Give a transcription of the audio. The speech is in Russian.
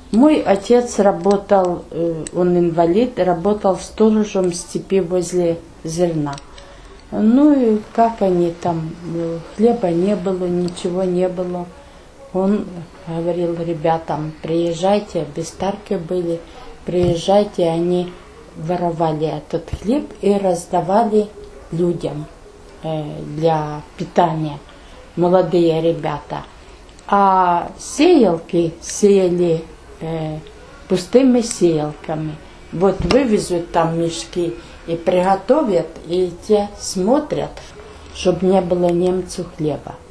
Мой отец работал, он инвалид, работал сторожем в степи возле зерна. Ну и как они там, хлеба не было, ничего не было. Он говорил ребятам: приезжайте, бестарки были, приезжайте. Они воровали этот хлеб и раздавали людям для питания, молодые ребята. А сеялки сеяли пустыми сеялками. Вот вывезут там мешки и приготовят, и те смотрят, чтобы не было немцу хлеба.